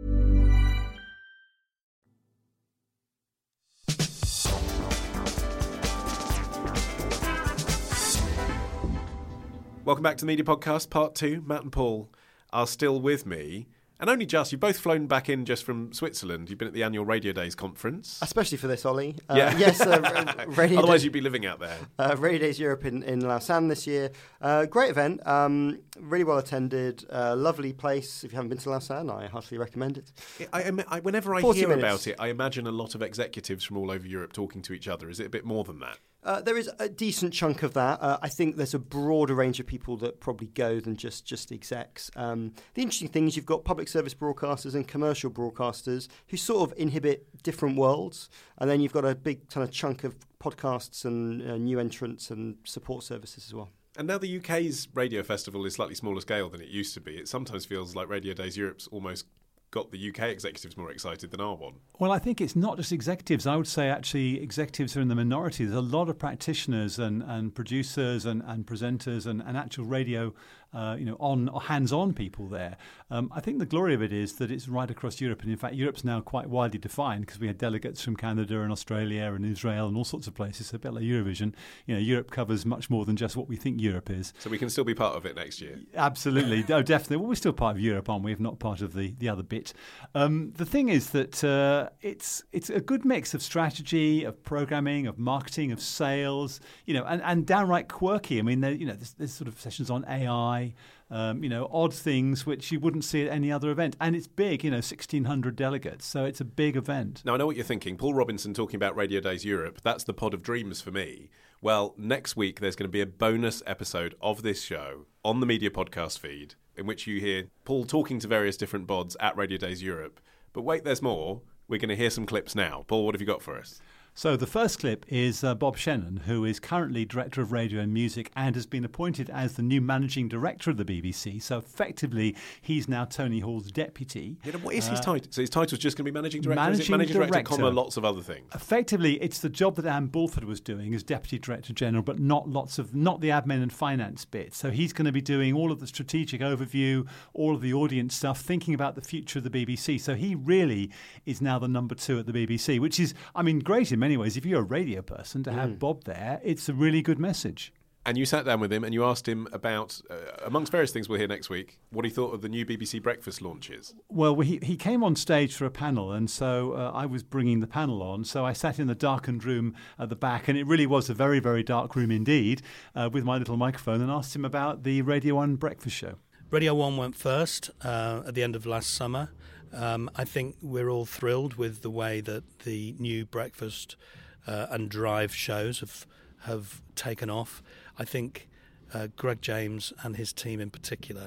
Welcome back to the Media Podcast, Part 2. Matt and Paul are still with me. And only just, you've both flown back in just from Switzerland. You've been at the annual Radio Days conference. Especially for this, Ollie. Yeah. Yes, Radio Otherwise Days, you'd be living out there. Radio Days Europe in Lausanne this year. Great event, really well attended, lovely place. If you haven't been to Lausanne, I heartily recommend it. Whenever I hear about it, I imagine a lot of executives from all over Europe talking to each other. Is it a bit more than that? There is a decent chunk of that. I think there's a broader range of people that probably go than just execs. The interesting thing is you've got public service broadcasters and commercial broadcasters who sort of inhibit different worlds. And then you've got a big kind of chunk of podcasts and new entrants and support services as well. And now the UK's radio festival is slightly smaller scale than it used to be. It sometimes feels like Radio Days Europe's almost got the UK executives more excited than our one. Well, I think it's not just executives. I would say actually executives are in the minority. There's a lot of practitioners and producers and presenters and actual radio, on hands-on people there. I think the glory of it is that it's right across Europe. And in fact, Europe's now quite widely defined because we had delegates from Canada and Australia and Israel and all sorts of places. So a bit like Eurovision. Europe covers much more than just what we think Europe is. So we can still be part of it next year? Absolutely. Oh, definitely. Well, we're still part of Europe, aren't we? If not part of the other bit. The thing is that it's a good mix of strategy, of programming, of marketing, of sales, and downright quirky. I mean, there's sort of sessions on AI, odd things which you wouldn't see at any other event. And it's big, 1,600 delegates. So it's a big event. Now, I know what you're thinking. Paul Robinson talking about Radio Days Europe. That's the pod of dreams for me. Well, next week there's going to be a bonus episode of this show on the Media Podcast feed in which you hear Paul talking to various different bods at Radio Days Europe. But wait, there's more. We're going to hear some clips now. Paul, what have you got for us? So the first clip is Bob Shannon, who is currently Director of Radio and Music and has been appointed as the new Managing Director of the BBC. So effectively, he's now Tony Hall's deputy. What is his title? So his title's just going to be Managing Director? Managing Director, comma, lots of other things? Effectively, it's the job that Anne Bulford was doing as Deputy Director General, but not the admin and finance bit. So he's going to be doing all of the strategic overview, all of the audience stuff, thinking about the future of the BBC. So he really is now the number 2 at the BBC, which is, great in many ways. If you're a radio person, to have Bob there, it's a really good message. And you sat down with him and you asked him about, amongst various things we'll hear next week, what he thought of the new BBC breakfast launches. Well, he came on stage for a panel, and so I was bringing the panel on. So I sat in the darkened room at the back, and it really was a very, very dark room indeed, with my little microphone, and asked him about the Radio 1 breakfast show. Radio 1 went first at the end of last summer. I think we're all thrilled with the way that the new breakfast and drive shows have taken off. I think Greg James and his team in particular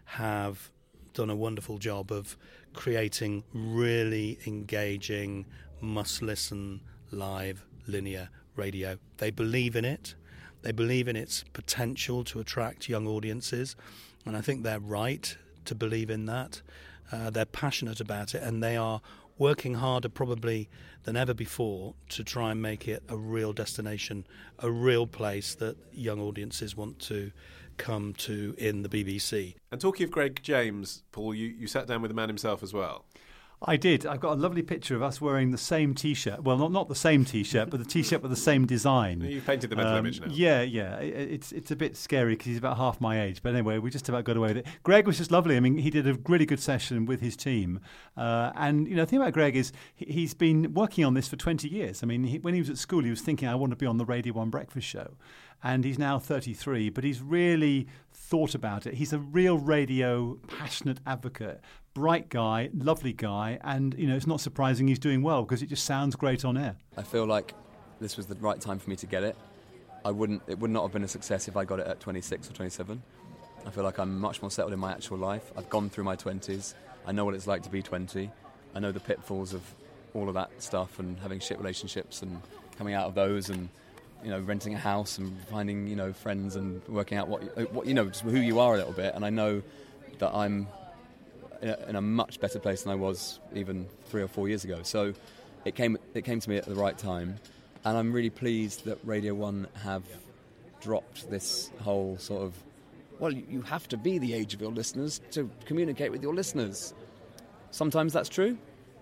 have done a wonderful job of creating really engaging, must-listen, live, linear radio. They believe in it. They believe in its potential to attract young audiences, and I think they're right to believe in that. They're passionate about it, and they are working harder probably than ever before to try and make it a real destination, a real place that young audiences want to come to in the BBC. And talking of Greg James, Paul, you sat down with the man himself as well. I did. I've got a lovely picture of us wearing the same T-shirt. Well, not the same T-shirt, but the T-shirt with the same design. You've painted the mental image now. Yeah. It's a bit scary because he's about half my age. But anyway, we just about got away with it. Greg was just lovely. I mean, he did a really good session with his team. And, the thing about Greg is he's been working on this for 20 years. I mean, when he was at school, he was thinking, I want to be on the Radio 1 breakfast show. And he's now 33, but he's really thought about it. He's a real radio passionate advocate, bright guy, lovely guy, and it's not surprising he's doing well because it just sounds great on air. I feel like this was the right time for me to get it. It would not have been a success if I got it at 26 or 27. I feel like I'm much more settled in my actual life. I've gone through my 20s. I know what it's like to be 20. I know the pitfalls of all of that stuff and having shit relationships and coming out of those and renting a house and finding, friends and working out what just who you are a little bit. And I know that I'm in a much better place than I was even 3 or 4 years ago. So it came to me at the right time. And I'm really pleased that Radio 1 have dropped this whole sort of, well, you have to be the age of your listeners to communicate with your listeners. Sometimes that's true,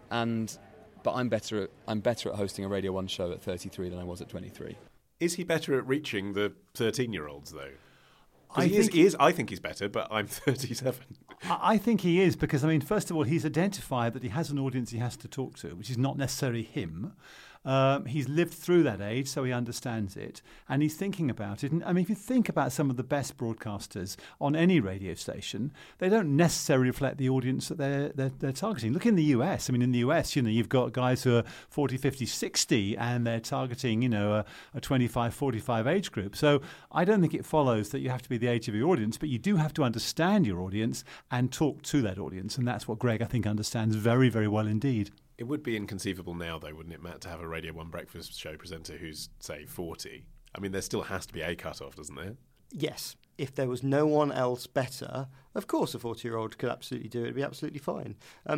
but I'm better at hosting a Radio 1 show at 33 than I was at 23. Is he better at reaching the 13-year-olds, though? I think he's better, but I'm 37. I think he is because, first of all, he's identified that he has an audience he has to talk to, which is not necessarily him. He's lived through that age, so he understands it, and he's thinking about it. And if you think about some of the best broadcasters on any radio station, they don't necessarily reflect the audience that they're targeting. Look in the US. In the US, you've got guys who are 40, 50, 60, and they're targeting, a 25, 45 age group. So I don't think it follows that you have to be the age of your audience, but you do have to understand your audience and talk to that audience, and that's what Greg, I think, understands very, very well indeed. It would be inconceivable now, though, wouldn't it, Matt, to have a Radio 1 breakfast show presenter who's, say, 40? There still has to be a cut-off, doesn't there? Yes. If there was no one else better, of course a 40-year-old could absolutely do it. It'd be absolutely fine.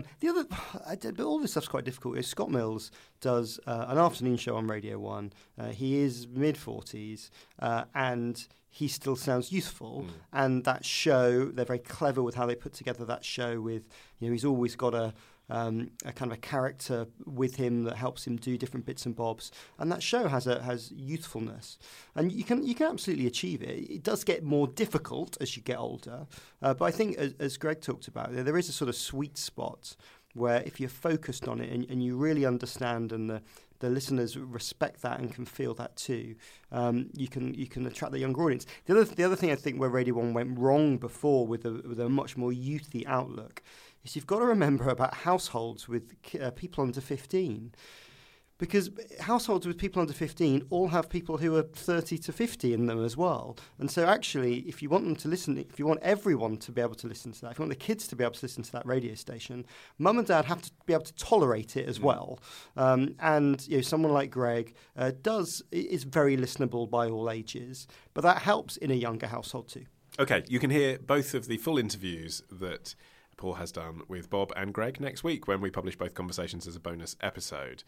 But all this stuff's quite difficult. Scott Mills does an afternoon show on Radio 1. He is mid-40s, and he still sounds youthful. And that show, they're very clever with how they put together that show with, he's always got a kind of a character with him that helps him do different bits and bobs, and that show has youthfulness, and you can absolutely achieve it. It does get more difficult as you get older, but I think as Greg talked about, there is a sort of sweet spot where if you're focused on it and you really understand and the listeners respect that and can feel that too, you can attract the younger audience. The other thing I think where Radio 1 went wrong before with a much more youthy outlook is you've got to remember about households with people under 15. Because households with people under 15 all have people who are 30 to 50 in them as well. And so actually, if you want them to listen, if you want everyone to be able to listen to that, if you want the kids to be able to listen to that radio station, mum and dad have to be able to tolerate it as well. And someone like Greg is very listenable by all ages, but that helps in a younger household too. Okay, you can hear both of the full interviews that Paul has done with Bob and Greg next week when we publish both conversations as a bonus episode.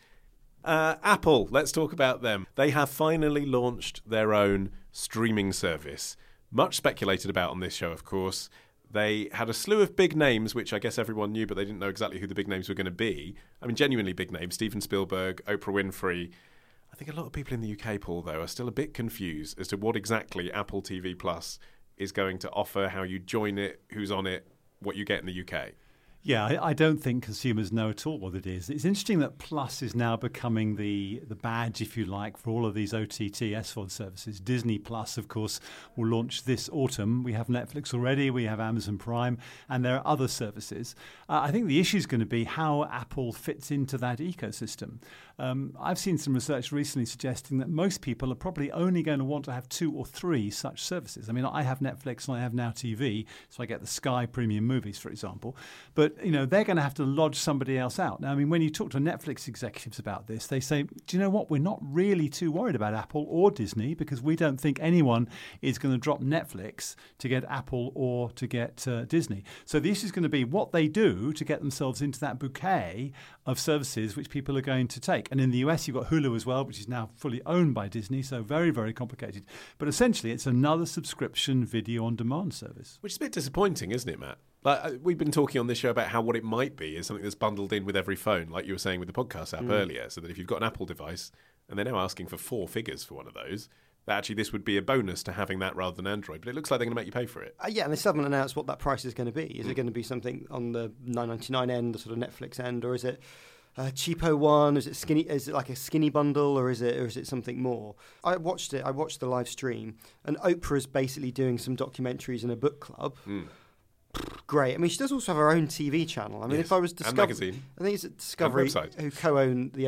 Apple, let's talk about them. They have finally launched their own streaming service. Much speculated about on this show, of course. They had a slew of big names, which I guess everyone knew, but they didn't know exactly who the big names were going to be. Genuinely big names. Steven Spielberg, Oprah Winfrey. I think a lot of people in the UK, Paul, though, are still a bit confused as to what exactly Apple TV Plus is going to offer, how you join it, who's on it, what you get in the UK. Yeah, I don't think consumers know at all what it is. It's interesting that Plus is now becoming the badge, if you like, for all of these OTT SVOD services. Disney Plus, of course, will launch this autumn. We have Netflix already, we have Amazon Prime, and there are other services. I think the issue is going to be how Apple fits into that ecosystem. I've seen some research recently suggesting that most people are probably only going to want to have 2 or 3 such services. I have Netflix and I have Now TV, so I get the Sky premium movies, for example. But But, they're going to have to lodge somebody else out. Now, I mean, when you talk to Netflix executives about this, they say, do you know what? We're not really too worried about Apple or Disney because we don't think anyone is going to drop Netflix to get Apple or to get Disney. So the issue is going to be what they do to get themselves into that bouquet of services which people are going to take. And in the US, you've got Hulu as well, which is now fully owned by Disney, so very, very complicated. But essentially, it's another subscription video on demand service. Which is a bit disappointing, isn't it, Matt? Like, we've been talking on this show about how what it might be is something that's bundled in with every phone, like you were saying with the podcast app earlier, so that if you've got an Apple device, and they're now asking for 4 figures for one of those, that actually this would be a bonus to having that rather than Android. But it looks like they're going to make you pay for it. Yeah, and they still haven't announced what that price is going to be. Is it going to be something on the $9.99 end, the sort of Netflix end, or is it a cheapo one? Is it skinny? Is it like a skinny bundle, or is it something more? I watched it. I watched the live stream, and Oprah's basically doing some documentaries in a book club. Great. I mean, she does also have her own TV channel. I mean, if I was Discovery, magazine. I think it's Discovery who co-own the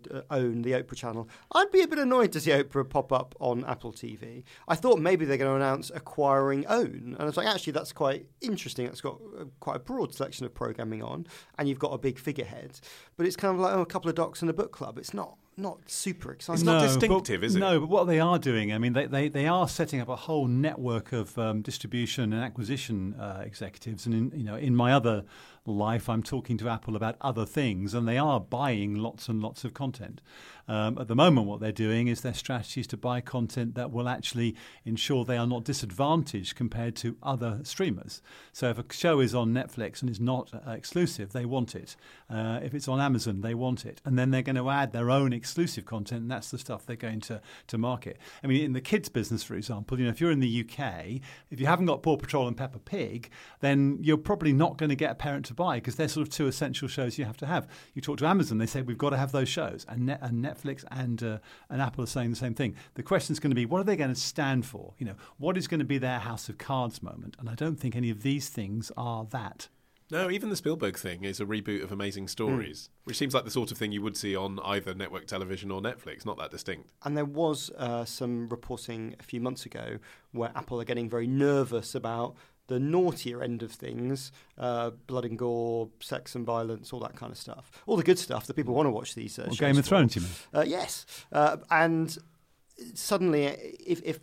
Oprah channel. I'd be a bit annoyed to see Oprah pop up on Apple TV. I thought maybe they're going to announce acquiring OWN, and I was like, actually, that's quite interesting. It's got quite a broad selection of programming on, and you've got a big figurehead. But it's kind of like a couple of docs in a book club. It's not super exciting. It's not distinctive, is it? No, but what they are doing, I mean, they are setting up a whole network of distribution and acquisition executives. And in my other life, I'm talking to Apple about other things, and they are buying lots and lots of content. At the moment, what they're doing is their strategy is to buy content that will actually ensure they are not disadvantaged compared to other streamers. So if a show is on Netflix and is not exclusive, they want it. If it's on Amazon, they want it. And then they're going to add their own exclusive content, and that's the stuff they're going to market. I mean, in the kids' business, for example, if you're in the UK, if you haven't got Paw Patrol and Peppa Pig, then you're probably not going to get a parent to buy because they're sort of 2 essential shows you have to have. You talk to Amazon, they say, we've got to have those shows. And Netflix and Apple are saying the same thing. The question is going to be, what are they going to stand for? What is going to be their House of Cards moment? And I don't think any of these things are that. No, even the Spielberg thing is a reboot of Amazing Stories, which seems like the sort of thing you would see on either network television or Netflix, not that distinct. And there was some reporting a few months ago where Apple are getting very nervous about the naughtier end of things, blood and gore, sex and violence, all that kind of stuff. All the good stuff that people want to watch these shows. Game of Thrones, you mean? Yes. And suddenly, if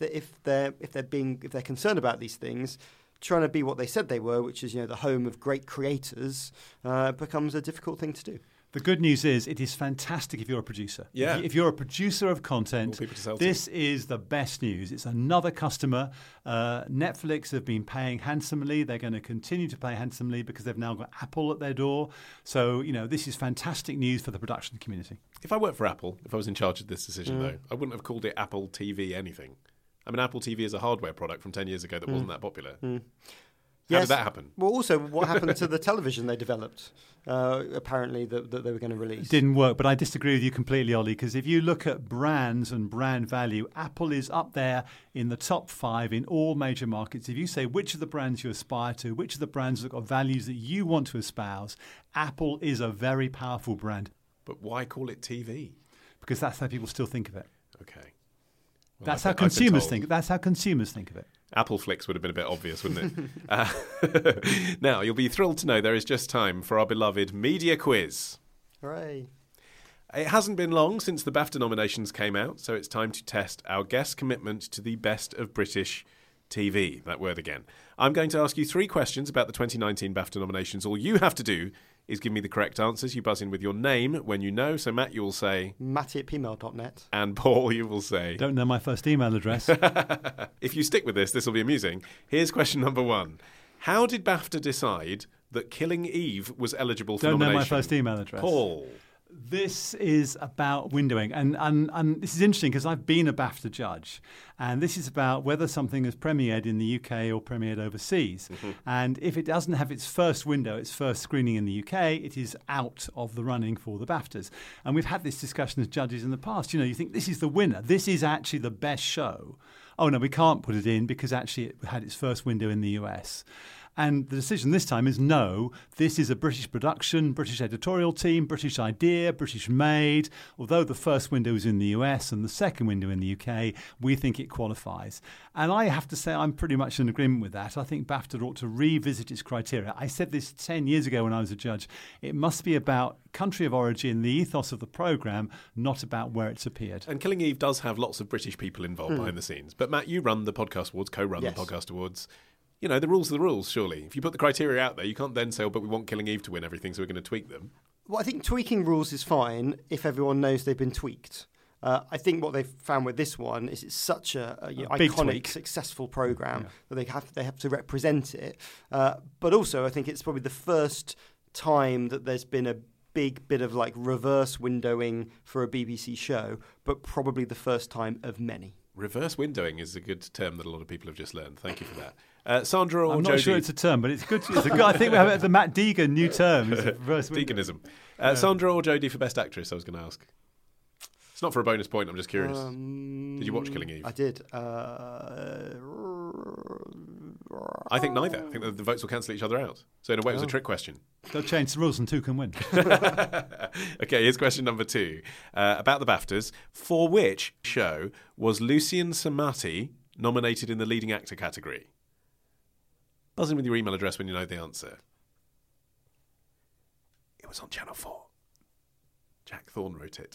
they're concerned about these things, trying to be what they said they were, which is the home of great creators, becomes a difficult thing to do. The good news is it is fantastic if you're a producer. Yeah. If you're a producer of content, this is the best news. It's another customer. Netflix have been paying handsomely. They're going to continue to pay handsomely because they've now got Apple at their door. So, this is fantastic news for the production community. If I worked for Apple, if I was in charge of this decision, though, I wouldn't have called it Apple TV anything. I mean, Apple TV is a hardware product from 10 years ago that wasn't that popular. How did that happen? Well, also, what happened to the television they developed, apparently, that they were going to release? It didn't work, but I disagree with you completely, Ollie, because if you look at brands and brand value, Apple is up there in the top 5 in all major markets. If you say which of the brands you aspire to, which of the brands have got values that you want to espouse, Apple is a very powerful brand. But why call it TV? Because that's how people still think of it. Okay. Well, that's how consumers think. That's how consumers think of it. Apple Flicks would have been a bit obvious, wouldn't it? Now, you'll be thrilled to know there is just time for our beloved media quiz. Hooray. It hasn't been long since the BAFTA nominations came out, so it's time to test our guest commitment to the best of British TV. That word again. I'm going to ask you 3 questions about the 2019 BAFTA nominations. All you have to do is give me the correct answers. You buzz in with your name when you know. So, Matt, you will say... Matty@pmail.net. And Paul, you will say... Don't know my first email address. If you stick with this will be amusing. Here's question number 1. How did BAFTA decide that Killing Eve was eligible for nomination? Don't know my first email address. Paul. This is about windowing, and this is interesting because I've been a BAFTA judge, and this is about whether something has premiered in the UK or premiered overseas. And if it doesn't have its first window, its first screening in the UK, it is out of the running for the BAFTAs. And we've had this discussion as judges in the past. You think this is the winner. This is actually the best show. Oh, no, we can't put it in because actually it had its first window in the US. And the decision this time is no, this is a British production, British editorial team, British idea, British made. Although the first window is in the US and the second window in the UK, we think it qualifies. And I have to say I'm pretty much in agreement with that. I think BAFTA ought to revisit its criteria. I said this 10 years ago when I was a judge. It must be about country of origin, the ethos of the programme, not about where it's appeared. And Killing Eve does have lots of British people involved behind the scenes. But Matt, you run the Podcast Awards, co-run the Podcast Awards. You know, the rules are the rules, surely. If you put the criteria out there, you can't then say, but we want Killing Eve to win everything, so we're going to tweak them. Well, I think tweaking rules is fine if everyone knows they've been tweaked. I think what they've found with this one is it's such a iconic, successful programme that they have to represent it. But also, I think it's probably the first time that there's been a big bit of like reverse windowing for a BBC show, but probably the first time of many. Reverse windowing is a good term that a lot of people have just learned. Thank you for that. Sandra or I'm not Jodie? sure it's a term, but it's good. It's a good. I think we have the Matt Deegan new term. Is reverse Deeganism. Sandra or Jodie for Best Actress, I was going to ask. It's not for a bonus point, I'm just curious. Did you watch Killing Eve? I did. I think neither. I think the votes will cancel each other out. So in a way, it was a trick question. They'll change the rules and two can win. Okay, here's question number 2. About the BAFTAs. For which show was Lucian Samati nominated in the leading actor category? Buzz in with your email address when you know the answer. It was on Channel 4. Jack Thorne wrote it.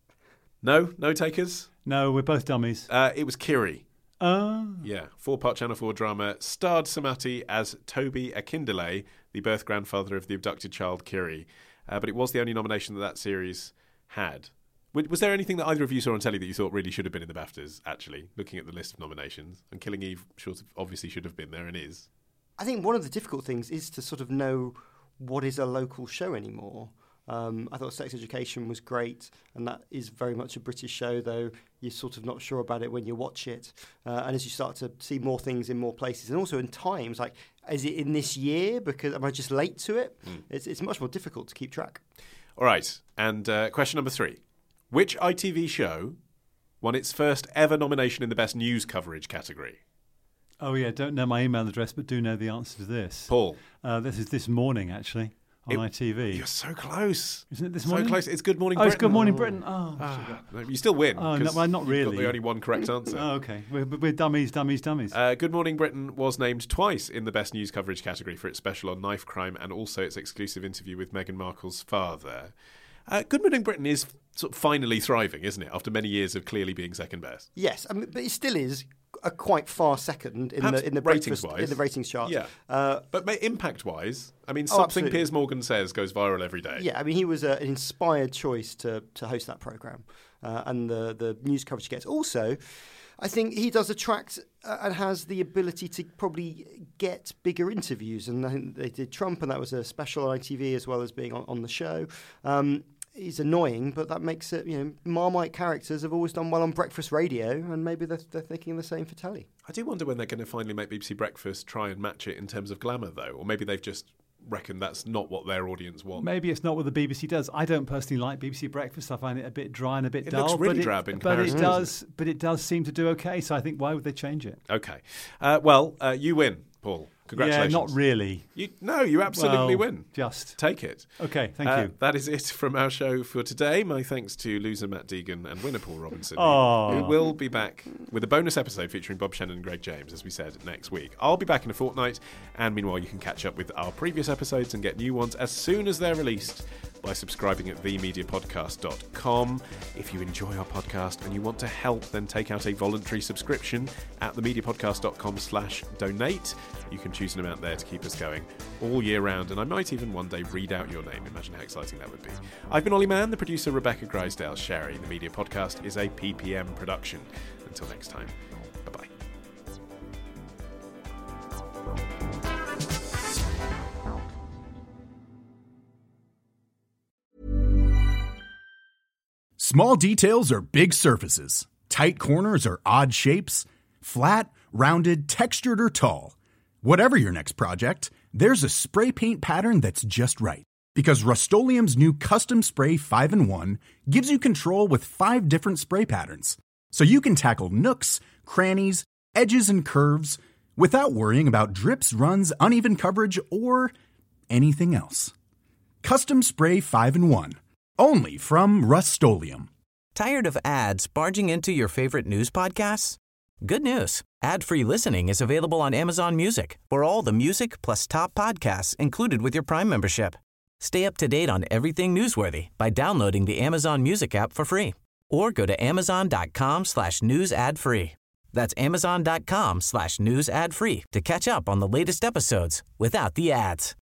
No takers? No, we're both dummies. It was Kiri. Yeah, 4-part Channel 4 drama, starred Samati as Toby Akindele, the birth grandfather of the abducted child Kiri. But it was the only nomination that series had. Was there anything that either of you saw on telly that you thought really should have been in the BAFTAs, actually, looking at the list of nominations? And Killing Eve obviously should have been there and is. I think one of the difficult things is to sort of know what is a local show anymore. I thought Sex Education was great, and that is very much a British show, though you're sort of not sure about it when you watch it. And as you start to see more things in more places, and also in times, like, is it in this year? Because am I just late to it? It's much more difficult to keep track. All right, and question number 3. Which ITV show won its first ever nomination in the Best News Coverage category? Oh, yeah, don't know my email address, but do know the answer to this. Paul? This is This Morning, actually. On ITV. You're so close. Isn't it This Morning? So close. It's Good Morning Britain. Oh, it's Good Morning Britain. No, you still win. Oh, no, well, not really. You've got the only one correct answer. Oh, okay. We're dummies. Good Morning Britain was named twice in the Best News Coverage category for its special on knife crime and also its exclusive interview with Meghan Markle's father. Good Morning Britain is sort of finally thriving, isn't it, after many years of clearly being second best? Yes, I mean, but it still is a quite far second in the ratings chart. Yeah, but impact-wise, I mean, something Piers Morgan says goes viral every day. Yeah, I mean, he was an inspired choice to host that programme, and the news coverage he gets. Also, I think he does attract and has the ability to probably get bigger interviews, and I think they did Trump, and that was a special on ITV as well as being on the show. He's annoying, but that makes it, Marmite characters have always done well on breakfast radio, and maybe they're thinking the same for telly. I do wonder when they're going to finally make BBC Breakfast try and match it in terms of glamour, though, or maybe they've just reckoned that's not what their audience want. Maybe it's not what the BBC does. I don't personally like BBC Breakfast. I find it a bit dry and a bit dull. It looks really drab in comparison. But it does seem to do okay, so I think why would they change it? Okay. You win, Paul. Congratulations. Yeah, not really. You absolutely win. Just. Take it. Okay, thank you. That is it from our show for today. My thanks to loser Matt Deegan and winner Paul Robinson, who will be back with a bonus episode featuring Bob Shannon and Greg James, as we said, next week. I'll be back in a fortnight, and meanwhile you can catch up with our previous episodes and get new ones as soon as they're released by subscribing at themediapodcast.com. If you enjoy our podcast and you want to help, then take out a voluntary subscription at themediapodcast.com/donate. You can choose an amount there to keep us going all year round, and I might even one day read out your name. Imagine how exciting that would be. I've been Ollie Mann, the producer Rebecca Grisdale Sherry. The Media Podcast is a PPM production. Until next time, bye-bye. Small details are big surfaces. Tight corners are odd shapes. Flat, rounded, textured, or tall. Whatever your next project, there's a spray paint pattern that's just right. Because Rust-Oleum's new Custom Spray 5-in-1 gives you control with 5 different spray patterns. So you can tackle nooks, crannies, edges, and curves without worrying about drips, runs, uneven coverage, or anything else. Custom Spray 5-in-1. Only from Rust-Oleum. Tired of ads barging into your favorite news podcasts? Good news. Ad-free listening is available on Amazon Music for all the music plus top podcasts included with your Prime membership. Stay up to date on everything newsworthy by downloading the Amazon Music app for free or go to amazon.com/news ad free. That's amazon.com/news ad free to catch up on the latest episodes without the ads.